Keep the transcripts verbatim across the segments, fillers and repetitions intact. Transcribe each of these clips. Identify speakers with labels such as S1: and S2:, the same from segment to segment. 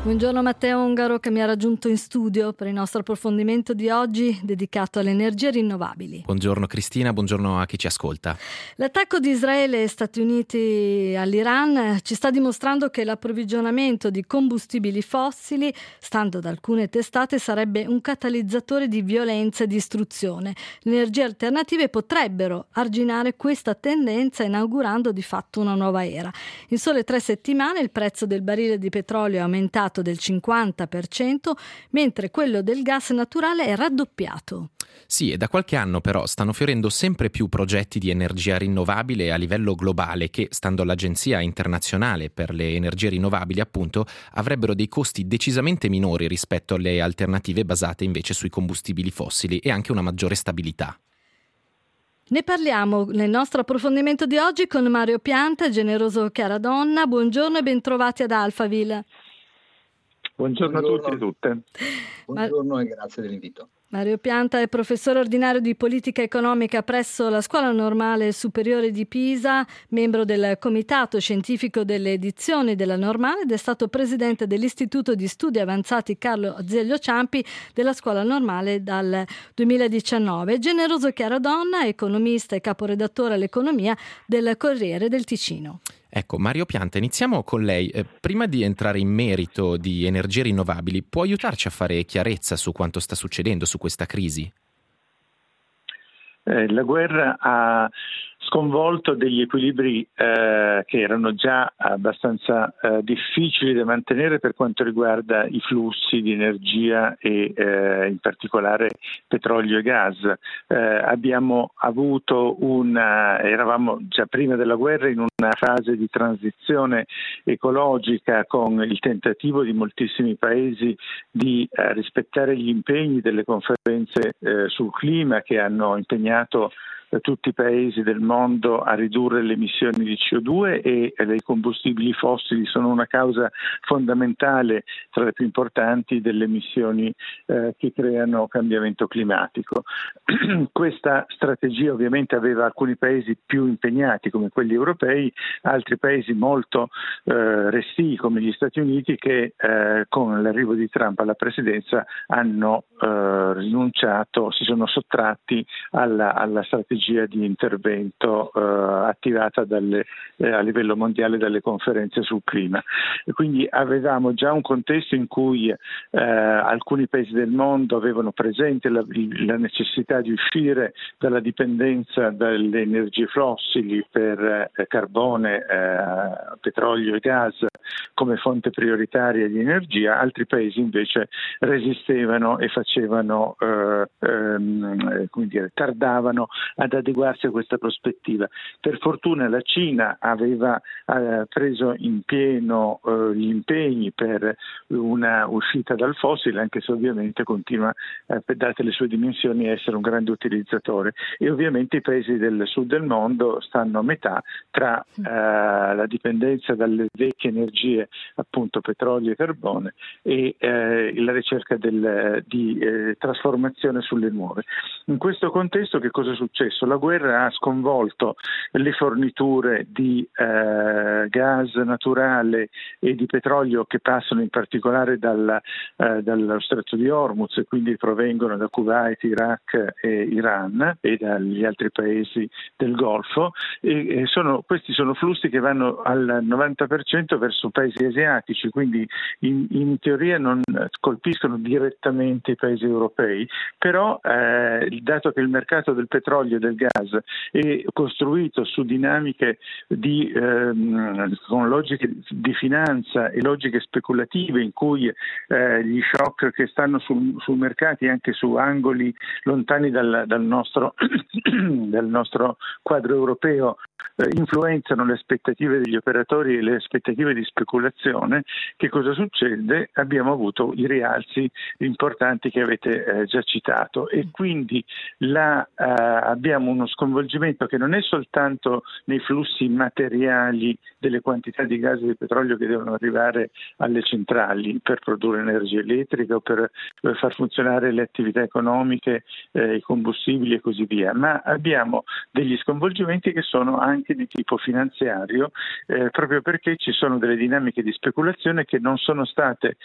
S1: Buongiorno Matteo Ongaro, che mi ha raggiunto in studio per il nostro approfondimento di oggi dedicato alle energie rinnovabili.
S2: Buongiorno Cristina, buongiorno a chi ci ascolta.
S1: L'attacco di Israele e Stati Uniti all'Iran ci sta dimostrando che l'approvvigionamento di combustibili fossili, stando ad alcune testate, sarebbe un catalizzatore di violenza e distruzione. Le energie alternative potrebbero arginare questa tendenza, inaugurando di fatto una nuova era. In sole tre settimane il prezzo del barile di petrolio è aumentato del cinquanta per cento, mentre quello del gas naturale è raddoppiato.
S2: Sì, e da qualche anno però stanno fiorendo sempre più progetti di energia rinnovabile a livello globale che, stando all'Agenzia Internazionale per le Energie Rinnovabili, appunto, avrebbero dei costi decisamente minori rispetto alle alternative basate invece sui combustibili fossili e anche una maggiore stabilità.
S1: Ne parliamo nel nostro approfondimento di oggi con Mario Pianta, Generoso Chiaradonna. Buongiorno e bentrovati ad Alphaville.
S3: Buongiorno, Buongiorno a tutti e tutte.
S4: Buongiorno e grazie dell'invito.
S1: Mario Pianta è professore ordinario di politica economica presso la Scuola Normale Superiore di Pisa, membro del Comitato Scientifico delle Edizioni della Normale ed è stato presidente dell'Istituto di Studi Avanzati Carlo Azeglio Ciampi della Scuola Normale dal duemiladiciannove. Generoso Chiaradonna, economista e caporedattore all'economia del Corriere del Ticino.
S2: Ecco, Mario Pianta, iniziamo con lei. Eh, prima di entrare in merito di energie rinnovabili, può aiutarci a fare chiarezza su quanto sta succedendo, su questa crisi?
S3: Eh, la guerra ha sconvolto degli equilibri eh, che erano già abbastanza eh, difficili da mantenere per quanto riguarda i flussi di energia e eh, in particolare petrolio e gas. Eh, abbiamo avuto una, eravamo già prima della guerra in una fase di transizione ecologica con il tentativo di moltissimi paesi di eh, rispettare gli impegni delle conferenze eh, sul clima che hanno impegnato tutti i paesi del mondo a ridurre le emissioni di C O due e i combustibili fossili sono una causa fondamentale tra le più importanti delle emissioni eh, che creano cambiamento climatico. Questa strategia ovviamente aveva alcuni paesi più impegnati come quelli europei, altri paesi molto eh, restii come gli Stati Uniti che eh, con l'arrivo di Trump alla presidenza hanno eh, rinunciato, si sono sottratti alla, alla strategia di intervento eh, attivata dalle, eh, a livello mondiale dalle conferenze sul clima. E quindi avevamo già un contesto in cui eh, alcuni paesi del mondo avevano presente la, la necessità di uscire dalla dipendenza dalle energie fossili per eh, carbone, eh, petrolio e gas come fonte prioritaria di energia, altri paesi invece resistevano e facevano, eh, ehm, come dire, tardavano ad adeguarsi a questa prospettiva. Per fortuna la Cina aveva eh, preso in pieno eh, gli impegni per una uscita dal fossile, anche se ovviamente continua, eh, date le sue dimensioni, a essere un grande utilizzatore. E ovviamente i paesi del sud del mondo stanno a metà tra eh, la dipendenza dalle vecchie energie, appunto petrolio e carbone, e eh, la ricerca del, di eh, trasformazione sulle nuove. In questo contesto che cosa è successo? La guerra ha sconvolto le forniture di eh, gas naturale e di petrolio che passano in particolare dalla, eh, dallo stretto di Hormuz e quindi provengono da Kuwait, Iraq e Iran e dagli altri paesi del Golfo e, e sono, questi sono flussi che vanno al novanta per cento verso paesi asiatici, quindi in, in teoria non colpiscono direttamente i paesi europei, però eh, dato che il mercato del petrolio e del gas è costruito su dinamiche di, ehm, con logiche di finanza e logiche speculative in cui eh, gli shock che stanno sul, sui mercati anche su angoli lontani dal, dal, nostro, dal nostro quadro europeo eh, influenzano le aspettative degli operatori e le aspettative di speculazione, che cosa succede? Abbiamo avuto i rialzi importanti che avete eh, già citato e quindi la, eh, abbiamo uno sconvolgimento che non è soltanto nei flussi materiali delle quantità di gas e di petrolio che devono arrivare alle centrali per produrre energia elettrica o per, per far funzionare le attività economiche, eh, i combustibili e così via, ma abbiamo degli sconvolgimenti che sono anche di tipo finanziario, eh, proprio perché ci sono delle dinamiche di speculazione che non sono state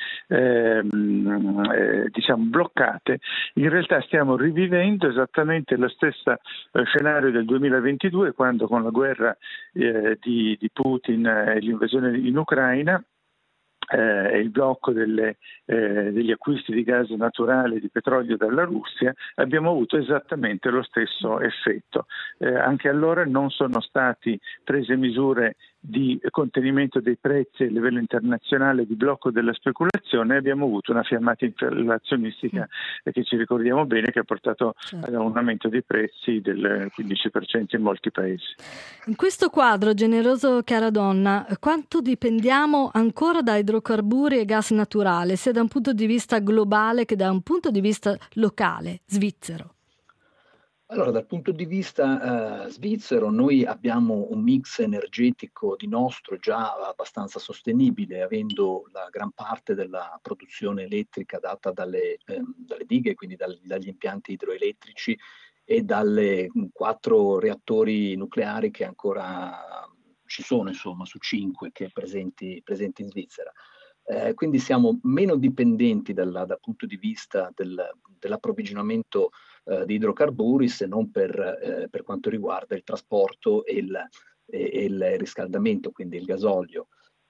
S3: ehm, eh, diciamo bloccate. In realtà stiamo rivivendo esattamente lo stesso eh, scenario del duemilaventidue, quando con la guerra eh, di, di Putin e l'invasione in Ucraina e eh, il blocco delle, eh, degli acquisti di gas naturale e di petrolio dalla Russia, abbiamo avuto esattamente lo stesso effetto. Eh, anche allora non sono stati prese misure di contenimento dei prezzi a livello internazionale, di blocco della speculazione, e abbiamo avuto una fiammata inflazionistica mm. che ci ricordiamo bene, che ha portato certo. a un aumento dei prezzi del quindici per cento in molti paesi.
S1: In questo quadro, generoso Caradonna, quanto dipendiamo ancora da idrocarburi e gas naturale, sia da un punto di vista globale che da un punto di vista locale, svizzero?
S4: Allora, dal punto di vista eh, svizzero, noi abbiamo un mix energetico di nostro già abbastanza sostenibile, avendo la gran parte della produzione elettrica data dalle, eh, dalle dighe, quindi dal, dagli impianti idroelettrici e dalle quattro reattori nucleari che ancora ci sono, insomma, su cinque che presenti, presenti in Svizzera. Eh, quindi siamo meno dipendenti dalla, dal punto di vista del, dell'approvvigionamento eh, di idrocarburi, se non per, eh, per quanto riguarda il trasporto e il, e il riscaldamento, quindi il gasolio.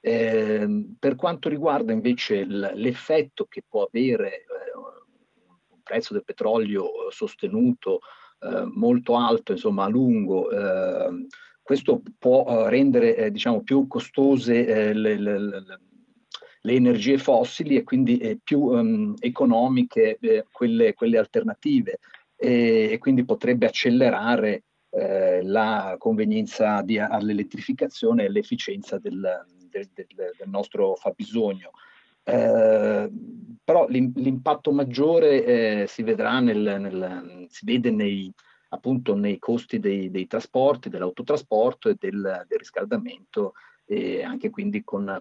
S4: Eh, per quanto riguarda invece il, l'effetto che può avere eh, un prezzo del petrolio sostenuto eh, molto alto, insomma a lungo, eh, questo può eh, rendere eh, diciamo più costose eh, le, le, le le energie fossili e quindi eh, più um, economiche eh, quelle, quelle alternative e, e quindi potrebbe accelerare eh, la convenienza di, all'elettrificazione e l'efficienza del, del, del, del nostro fabbisogno. Eh, però l'impatto maggiore eh, si vedrà nel, nel, si vede nei, appunto nei costi dei, dei trasporti, dell'autotrasporto e del, del riscaldamento, e anche quindi con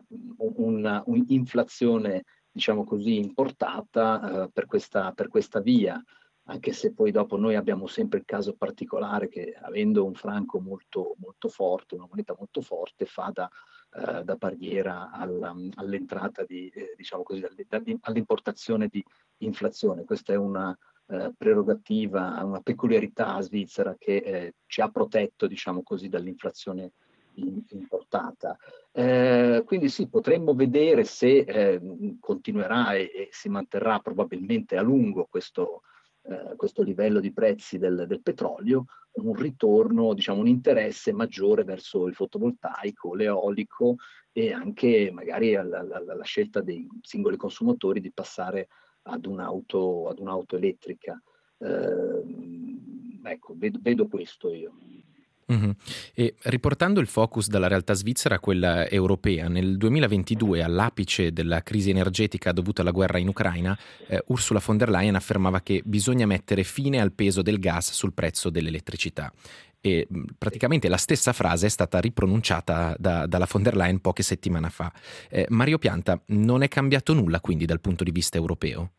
S4: un'inflazione, diciamo così, importata eh, per, questa, per questa via, anche se poi dopo noi abbiamo sempre il caso particolare che, avendo un franco molto, molto forte, una moneta molto forte, fa da, eh, da barriera alla, all'entrata di, eh, diciamo così, all'importazione di inflazione. Questa è una eh, prerogativa, una peculiarità svizzera che eh, ci ha protetto, diciamo così, dall'inflazione importata. Eh, quindi sì, potremmo vedere se eh, continuerà e, e si manterrà probabilmente a lungo questo, eh, questo livello di prezzi del, del petrolio, un ritorno, diciamo un interesse maggiore verso il fotovoltaico, l'eolico e anche magari alla, alla, alla scelta dei singoli consumatori di passare ad un'auto, ad un'auto elettrica. Eh, ecco, vedo, vedo questo io.
S2: Mm-hmm. E riportando il focus dalla realtà svizzera a quella europea, nel duemilaventidue, all'apice della crisi energetica dovuta alla guerra in Ucraina, eh, Ursula von der Leyen affermava che bisogna mettere fine al peso del gas sul prezzo dell'elettricità. E praticamente la stessa frase è stata ripronunciata da, dalla von der Leyen poche settimane fa. Eh, Mario Pianta, non è cambiato nulla quindi dal punto di vista europeo?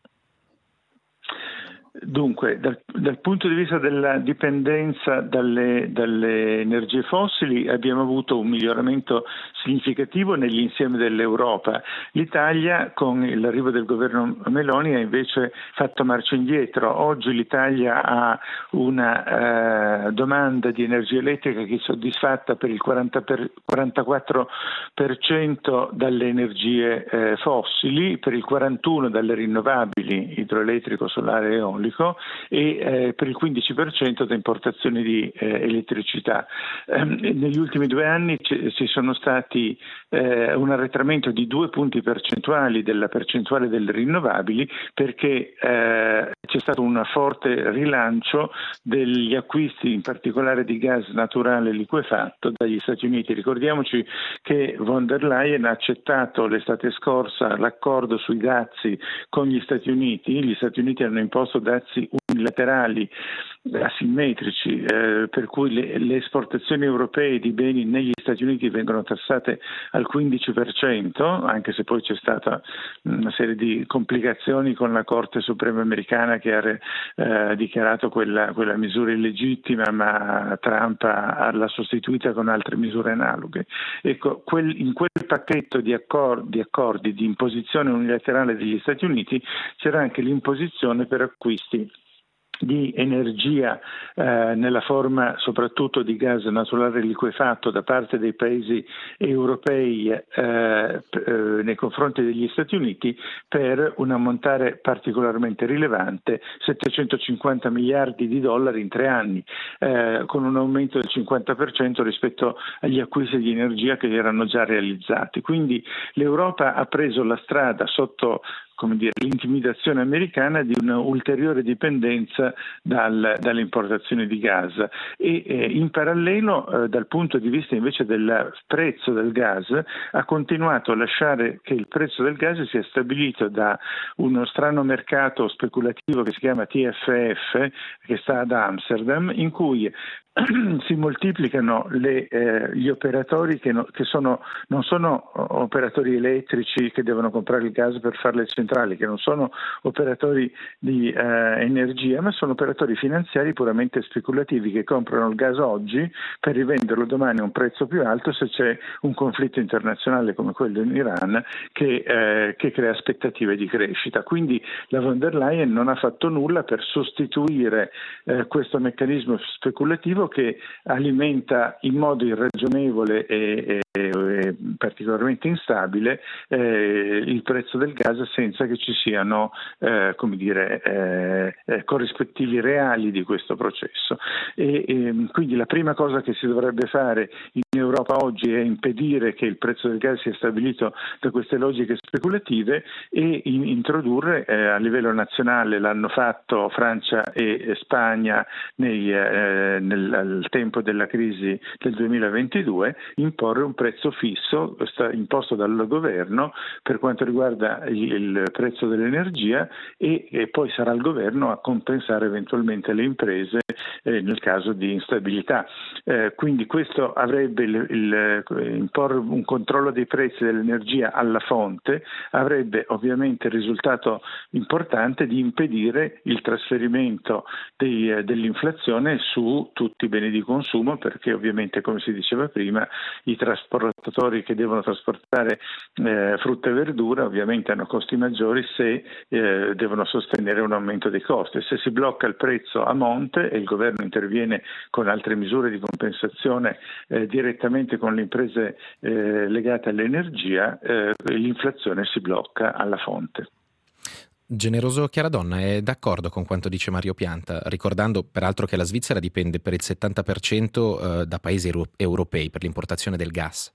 S3: Dunque, dal, dal punto di vista della dipendenza dalle, dalle energie fossili abbiamo avuto un miglioramento significativo nell'insieme dell'Europa. L'Italia, con l'arrivo del governo Meloni, ha invece fatto marcia indietro. Oggi l'Italia ha una eh, domanda di energia elettrica che è soddisfatta per il quaranta per, quarantaquattro per cento dalle energie eh, fossili, per il quarantuno per cento dalle rinnovabili, idroelettrico, solare e eolico, e eh, per il quindici per cento da importazioni di eh, elettricità. Eh, negli ultimi due anni c- ci sono stati eh, un arretramento di due punti percentuali della percentuale delle rinnovabili, perché eh, c'è stato un forte rilancio degli acquisti, in particolare di gas naturale liquefatto dagli Stati Uniti. Ricordiamoci che von der Leyen ha accettato l'estate scorsa l'accordo sui dazi con gli Stati Uniti. Gli Stati Uniti hanno imposto dazi unilaterali asimmetrici, eh, per cui le, le esportazioni europee di beni negli Stati Uniti vengono tassate al quindici per cento, anche se poi c'è stata una serie di complicazioni con la Corte Suprema americana che ha eh, dichiarato quella, quella misura illegittima, ma Trump ha, l'ha sostituita con altre misure analoghe. Ecco, quel, in quel pacchetto di accordi, di accordi di imposizione unilaterale degli Stati Uniti c'era anche l'imposizione per acquisti di energia eh, nella forma soprattutto di gas naturale liquefatto da parte dei paesi europei eh, eh, nei confronti degli Stati Uniti per un ammontare particolarmente rilevante, settecentocinquanta miliardi di dollari in tre anni, eh, con un aumento del cinquanta per cento rispetto agli acquisti di energia che erano già realizzati. Quindi l'Europa ha preso la strada sotto come dire, l'intimidazione americana di un'ulteriore dipendenza dal, dalle importazioni di gas e eh, in parallelo eh, dal punto di vista invece del prezzo del gas ha continuato a lasciare che il prezzo del gas sia stabilito da uno strano mercato speculativo che si chiama T F F, che sta ad Amsterdam, in cui si moltiplicano le, eh, gli operatori che, no, che sono, non sono operatori elettrici che devono comprare il gas per fare le centrali, che non sono operatori di eh, energia, ma sono operatori finanziari puramente speculativi che comprano il gas oggi per rivenderlo domani a un prezzo più alto se c'è un conflitto internazionale come quello in Iran che, eh, che crea aspettative di crescita. Quindi la von der Leyen non ha fatto nulla per sostituire eh, questo meccanismo speculativo che alimenta in modo irragionevole e, e, e particolarmente instabile eh, il prezzo del gas senza che ci siano eh, come dire, eh, eh, corrispettivi reali di questo processo. E, e, quindi la prima cosa che si dovrebbe fare in Europa oggi è impedire che il prezzo del gas sia stabilito da queste logiche speculative e in, introdurre eh, a livello nazionale, l'hanno fatto Francia e, e Spagna nei, eh, nel al tempo della crisi del duemilaventidue, imporre un prezzo fisso imposto dal governo per quanto riguarda il, il prezzo dell'energia e, e poi sarà il governo a compensare eventualmente le imprese eh, nel caso di instabilità. Eh, quindi questo avrebbe il, il, imporre un controllo dei prezzi dell'energia alla fonte, avrebbe ovviamente il risultato importante di impedire il trasferimento dei, dell'inflazione su tutti i beni di consumo, perché ovviamente, come si diceva prima, i trasportatori che devono trasportare eh, frutta e verdura ovviamente hanno costi maggiori se eh, devono sostenere un aumento dei costi. Se si blocca il prezzo a monte e il governo interviene con altre misure di compensazione eh, direttamente con le imprese eh, legate all'energia, eh, l'inflazione si blocca alla fonte.
S2: Generoso Chiaradonna è d'accordo con quanto dice Mario Pianta, ricordando peraltro che la Svizzera dipende per il settanta per cento da paesi euro- europei per l'importazione del gas.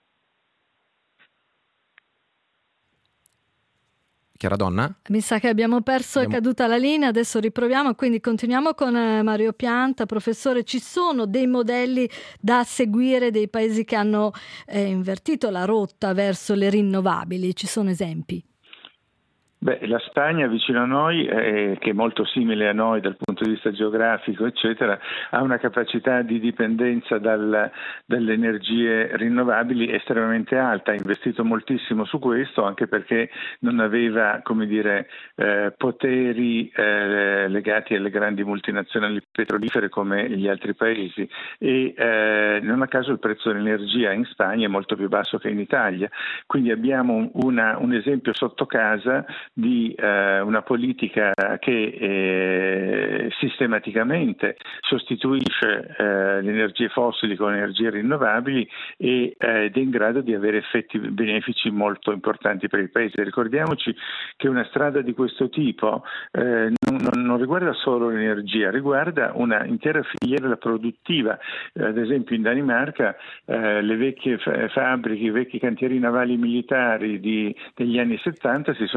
S2: Chiaradonna?
S1: Mi sa che abbiamo perso, abbiamo... è caduta la linea, adesso riproviamo, quindi continuiamo con Mario Pianta. Professore, ci sono dei modelli da seguire dei paesi che hanno eh, invertito la rotta verso le rinnovabili? Ci sono esempi?
S3: Beh, la Spagna vicino a noi, eh, che è molto simile a noi dal punto di vista geografico, eccetera, ha una capacità di dipendenza dal, dalle energie rinnovabili estremamente alta, ha investito moltissimo su questo, anche perché non aveva, come dire, eh, poteri eh, legati alle grandi multinazionali petrolifere come gli altri paesi e eh, non a caso il prezzo dell'energia in Spagna è molto più basso che in Italia, quindi abbiamo una, un esempio sotto casa di eh, una politica che eh, sistematicamente sostituisce eh, le energie fossili con energie rinnovabili e, eh, ed è in grado di avere effetti benefici molto importanti per il Paese. Ricordiamoci che una strada di questo tipo eh, non, non riguarda solo l'energia, riguarda una intera filiera produttiva. Eh, ad esempio in Danimarca eh, le vecchie fa- fabbriche, i vecchi cantieri navali militari di, degli anni settanta si sono ricor-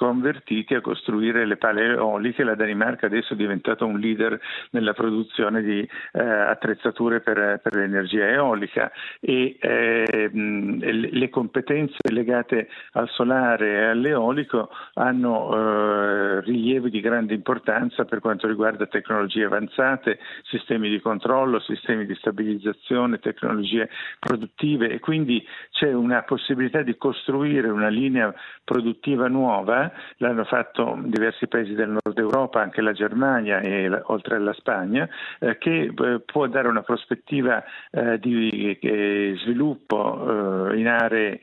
S3: riconvertiti a costruire le pale eoliche. La Danimarca adesso è diventata un leader nella produzione di eh, attrezzature per, per l'energia eolica e eh, le competenze legate al solare e all'eolico hanno eh, rilievi di grande importanza per quanto riguarda tecnologie avanzate, sistemi di controllo, sistemi di stabilizzazione, tecnologie produttive, e quindi c'è una possibilità di costruire una linea produttiva nuova. L'hanno fatto diversi paesi del nord Europa, anche la Germania e la, oltre alla Spagna, eh, che eh, può dare una prospettiva eh, di eh, sviluppo eh, in aree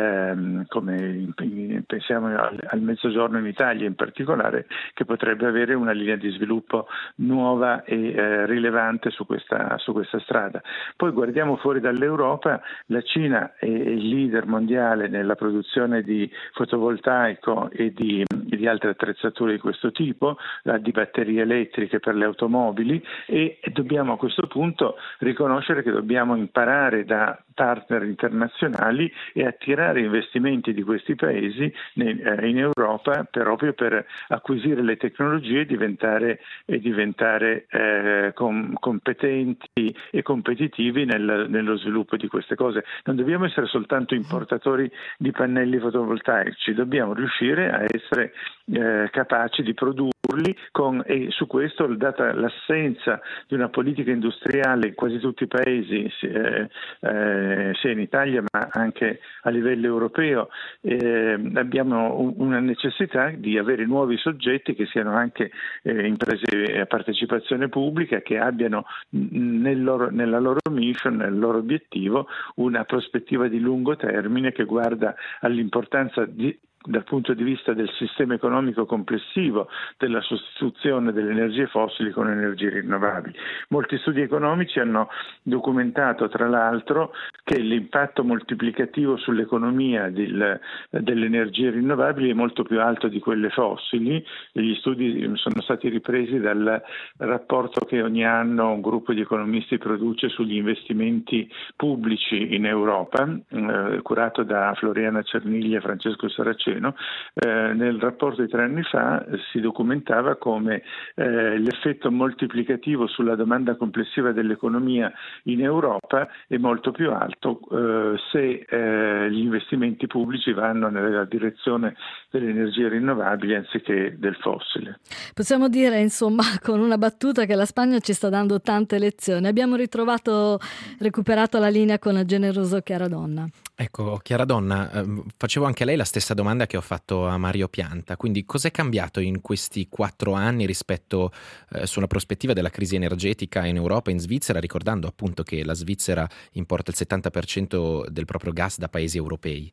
S3: eh, come in, in, pensiamo al, al Mezzogiorno in Italia in particolare, che potrebbe avere una linea di sviluppo nuova e eh, rilevante su questa, su questa strada. Poi guardiamo fuori dall'Europa. La Cina è il leader mondiale nella produzione di fotovoltaico e di, di altre attrezzature di questo tipo, di batterie elettriche per le automobili, e dobbiamo a questo punto riconoscere che dobbiamo imparare da partner internazionali e attirare investimenti di questi paesi in Europa proprio per acquisire le tecnologie e diventare, e diventare eh, com, competenti e competitivi nel, nello sviluppo di queste cose. Non dobbiamo essere soltanto importatori di pannelli fotovoltaici, dobbiamo riuscire a essere eh, capaci di produrli con, e su questo, data l'assenza di una politica industriale in quasi tutti i paesi, eh, eh, sia in Italia ma anche a livello europeo, eh, abbiamo una necessità di avere nuovi soggetti che siano anche eh, imprese a partecipazione pubblica, che abbiano nel loro, nella loro mission, nel loro obiettivo, una prospettiva di lungo termine che guarda all'importanza di dal punto di vista del sistema economico complessivo della sostituzione delle energie fossili con energie rinnovabili. Molti studi economici hanno documentato, tra l'altro, che l'impatto moltiplicativo sull'economia del, delle energie rinnovabili è molto più alto di quelle fossili. Gli studi sono stati ripresi dal rapporto che ogni anno un gruppo di economisti produce sugli investimenti pubblici in Europa, eh, curato da Floriana Cerniglia e Francesco Saraceno. Eh, nel rapporto di tre anni fa eh, si documentava come eh, l'effetto moltiplicativo sulla domanda complessiva dell'economia in Europa è molto più alto eh, se eh, gli investimenti pubblici vanno nella direzione delle energie rinnovabili anziché del fossile.
S1: Possiamo dire, insomma, con una battuta, che la Spagna ci sta dando tante lezioni. Abbiamo ritrovato, recuperato la linea con la generoso Chiara Donna.
S2: Ecco, Chiara Donna, eh, facevo anche a lei la stessa domanda che ho fatto a Mario Pianta, quindi cos'è cambiato in questi quattro anni rispetto eh, sulla prospettiva della crisi energetica in Europa e in Svizzera, ricordando appunto che la Svizzera importa il settanta per cento del proprio gas da paesi europei?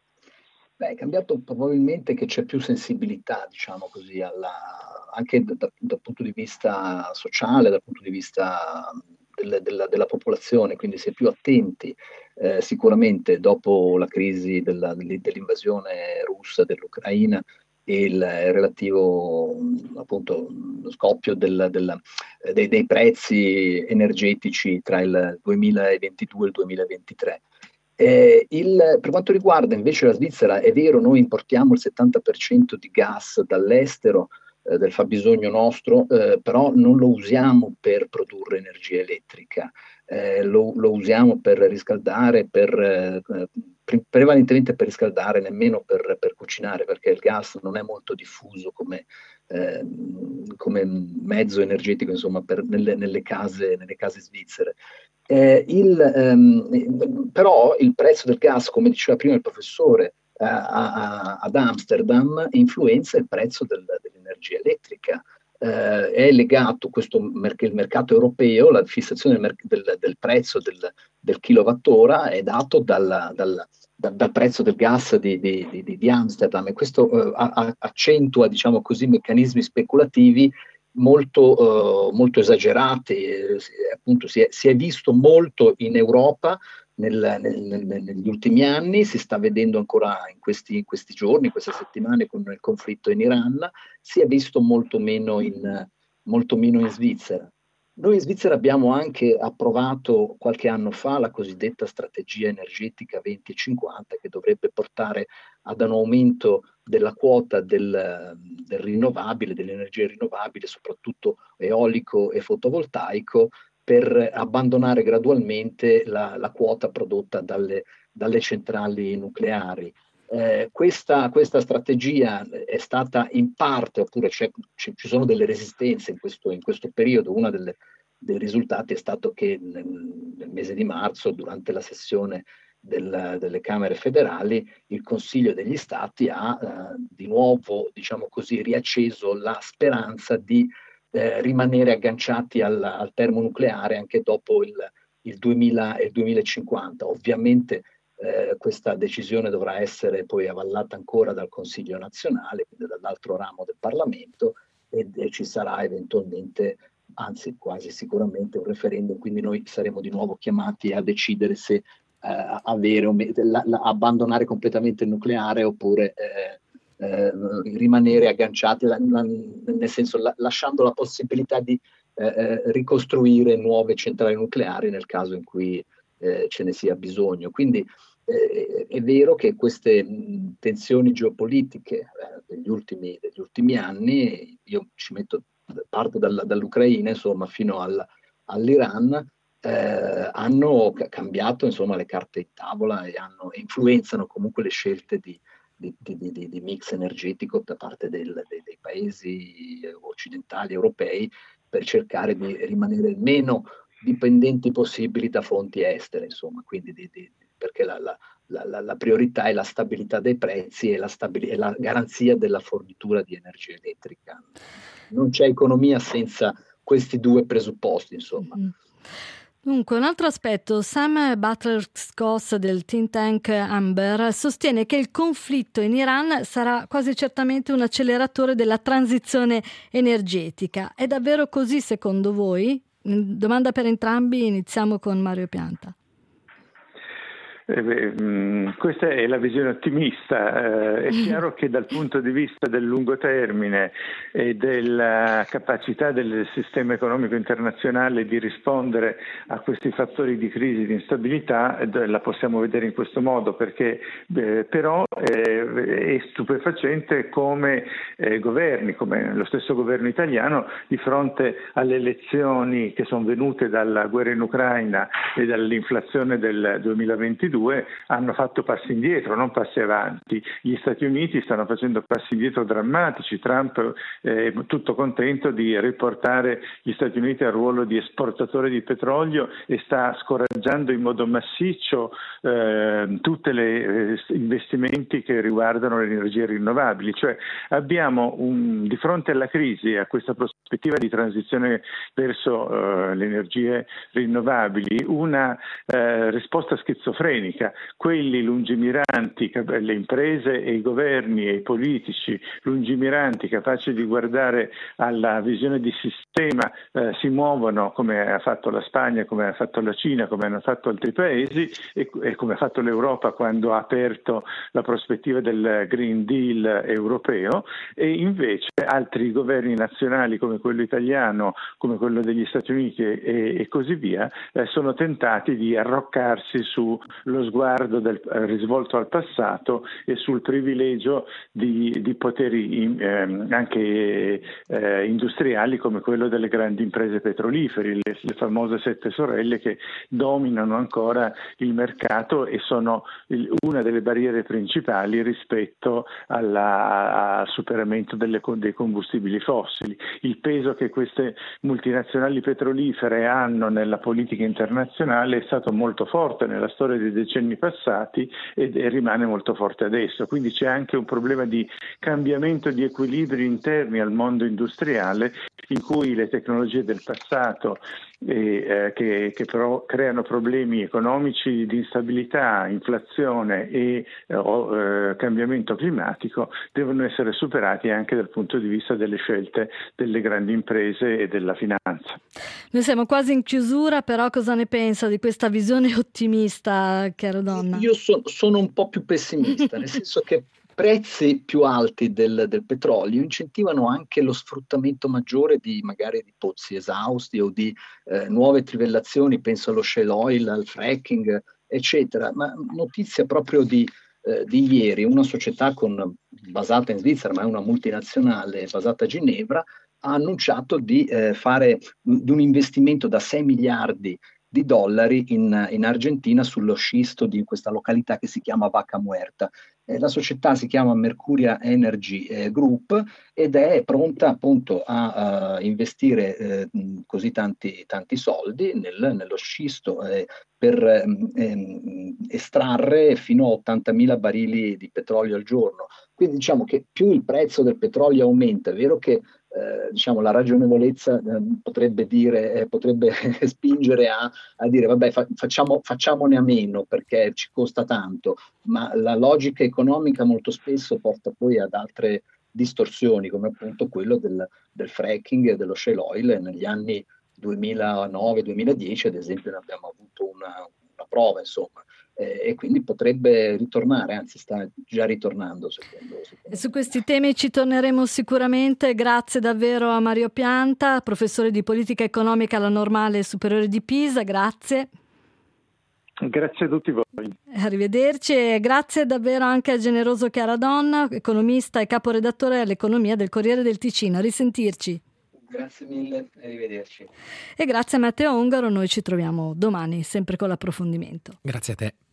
S4: Beh, è cambiato probabilmente che c'è più sensibilità, diciamo così, alla, anche da, da, dal punto di vista sociale, dal punto di vista del, della, della popolazione, quindi si è più attenti. Eh, sicuramente dopo la crisi della, dell'invasione russa dell'Ucraina e il relativo appunto scoppio del, del, dei, dei prezzi energetici tra il duemilaventidue e il duemilaventitré. Eh, il, per quanto riguarda invece la Svizzera, è vero, noi importiamo il settanta per cento di gas dall'estero, eh, del fabbisogno nostro, eh, però non lo usiamo per produrre energia elettrica. Eh, lo, lo usiamo per riscaldare, per, eh, pre- prevalentemente per riscaldare, nemmeno per, per cucinare, perché il gas non è molto diffuso come, eh, come mezzo energetico, insomma, per, nelle, nelle, case, nelle case svizzere. Eh, il, ehm, però il prezzo del gas, come diceva prima il professore, eh, a, a, ad Amsterdam influenza il prezzo del, dell'energia elettrica. Eh, è legato questo il mercato europeo, la fissazione del, del, del prezzo del, del kilowattora è dato dalla, dal, dal, dal prezzo del gas di, di, di, di Amsterdam, e questo eh, a, accentua, diciamo così, meccanismi speculativi molto, uh, molto esagerati. Eh, appunto si è, si è visto molto in Europa nel, nel, nel, negli ultimi anni, si sta vedendo ancora in questi, in questi giorni, in queste settimane con il conflitto in Iran, si è visto molto meno in, molto meno in Svizzera. Noi in Svizzera abbiamo anche approvato qualche anno fa la cosiddetta strategia energetica venti cinquanta, che dovrebbe portare ad un aumento della quota del, del rinnovabile, dell'energia rinnovabile, soprattutto eolico e fotovoltaico, per abbandonare gradualmente la, la quota prodotta dalle, dalle centrali nucleari. Eh, questa, questa strategia è stata in parte, oppure c'è, ci sono delle resistenze in questo, in questo periodo. Una delle, dei risultati è stato che nel, nel mese di marzo, durante la sessione del, delle Camere federali, il Consiglio degli Stati ha eh, di nuovo, diciamo così, riacceso la speranza di eh, rimanere agganciati al, al termonucleare anche dopo il, il, duemila, il duemilacinquanta. Ovviamente Eh, questa decisione dovrà essere poi avallata ancora dal Consiglio nazionale, quindi dall'altro ramo del Parlamento, e, e ci sarà eventualmente, anzi quasi sicuramente, un referendum, quindi noi saremo di nuovo chiamati a decidere se eh, avere, la, la, abbandonare completamente il nucleare oppure eh, eh, rimanere agganciati, la, la, nel senso la, lasciando la possibilità di eh, ricostruire nuove centrali nucleari nel caso in cui Eh, ce ne sia bisogno. Quindi eh, è vero che queste mh, tensioni geopolitiche eh, degli, ultimi, degli ultimi anni, io ci metto parte dalla, dall'Ucraina insomma fino al, all'Iran, eh, hanno ca- cambiato insomma le carte in tavola e hanno, influenzano comunque le scelte di, di, di, di, di mix energetico da parte del, dei, dei paesi occidentali, europei, per cercare di rimanere il meno dipendenti possibili da fonti estere, insomma, quindi di, di, perché la, la, la, la priorità è la stabilità dei prezzi e la, stabil- e la garanzia della fornitura di energia elettrica. Non c'è economia senza questi due presupposti, insomma.
S1: Mm-hmm. Dunque, un altro aspetto, Sam Butler-Scott del think tank Amber sostiene che il conflitto in Iran sarà quasi certamente un acceleratore della transizione energetica. È davvero così secondo voi? Domanda per entrambi, iniziamo con Mario Pianta.
S3: Eh beh, mh, questa è la visione ottimista. Eh, è chiaro che dal punto di vista del lungo termine e della capacità del sistema economico internazionale di rispondere a questi fattori di crisi e di instabilità eh, la possiamo vedere in questo modo, perché eh, però eh, è stupefacente come eh, governi, come lo stesso governo italiano, di fronte alle elezioni che sono venute dalla guerra in Ucraina e dall'inflazione del duemilaventidue, hanno fatto passi indietro, non passi avanti. Gli Stati Uniti stanno facendo passi indietro drammatici. Trump è tutto contento di riportare gli Stati Uniti al ruolo di esportatore di petrolio e sta scoraggiando in modo massiccio eh, tutti gli eh, investimenti che riguardano le energie rinnovabili. Cioè abbiamo un, di fronte alla crisi, a questa prospettiva di transizione verso eh, le energie rinnovabili, una eh, risposta schizofrenica. Quelli lungimiranti, le imprese e i governi e i politici lungimiranti, capaci di guardare alla visione di sistema, eh, si muovono come ha fatto la Spagna, come ha fatto la Cina, come hanno fatto altri paesi e, e come ha fatto l'Europa quando ha aperto la prospettiva del Green Deal europeo, e invece altri governi nazionali come quello italiano, come quello degli Stati Uniti e, e così via, eh, sono tentati di arroccarsi su lo sguardo del, eh, risvolto al passato e sul privilegio di, di poteri in, ehm, anche eh, industriali come quello delle grandi imprese petrolifere, le, le famose sette sorelle che dominano ancora il mercato e sono il, una delle barriere principali rispetto alla, al superamento delle, dei combustibili fossili. Il peso che queste multinazionali petrolifere hanno nella politica internazionale è stato molto forte nella storia dei decenni passati ed, e rimane molto forte adesso. Quindi c'è anche un problema di cambiamento di equilibri interni al mondo industriale, in cui le tecnologie del passato eh, eh, che, che però creano problemi economici di instabilità, inflazione e eh, eh, cambiamento climatico devono essere superati anche dal punto di vista delle scelte delle grandi imprese e della finanza.
S1: Noi siamo quasi in chiusura, però cosa ne pensa di questa visione ottimista, caro Donna?
S4: Io so, sono un po' più pessimista, nel senso che prezzi più alti del, del petrolio incentivano anche lo sfruttamento maggiore di magari di pozzi esausti o di eh, nuove trivellazioni, penso allo shale oil, al fracking, eccetera. Ma notizia proprio di, eh, di ieri, una società con, basata in Svizzera, ma è una multinazionale basata a Ginevra, ha annunciato di eh, fare di un investimento da sei miliardi di dollari in, in Argentina sullo scisto di questa località che si chiama Vaca Muerta. Eh, la società si chiama Mercuria Energy eh, Group ed è pronta appunto a, a investire eh, così tanti, tanti soldi nel, nello scisto eh, per ehm, estrarre fino a ottantamila barili di petrolio al giorno. Quindi diciamo che più il prezzo del petrolio aumenta, è vero che Eh, diciamo la ragionevolezza eh, potrebbe dire eh, potrebbe spingere a, a dire vabbè fa, facciamo, facciamone a meno perché ci costa tanto, ma la logica economica molto spesso porta poi ad altre distorsioni, come appunto quello del, del fracking e dello shale oil. Negli anni duemilanove duemiladieci ad esempio ne abbiamo avuto una, una prova, insomma. Eh, e quindi potrebbe ritornare, anzi sta già ritornando secondo, secondo
S1: e su questi temi ci torneremo sicuramente. Grazie davvero a Mario Pianta, professore di politica economica alla Normale Superiore di Pisa, grazie.
S3: Grazie a tutti voi.
S1: Arrivederci e grazie davvero anche a Generoso Chiaradonna, economista e caporedattore all'economia del Corriere del Ticino. A risentirci.
S4: Grazie mille, arrivederci.
S1: E grazie a Matteo Ongaro, noi ci troviamo domani sempre con l'approfondimento.
S2: Grazie a te.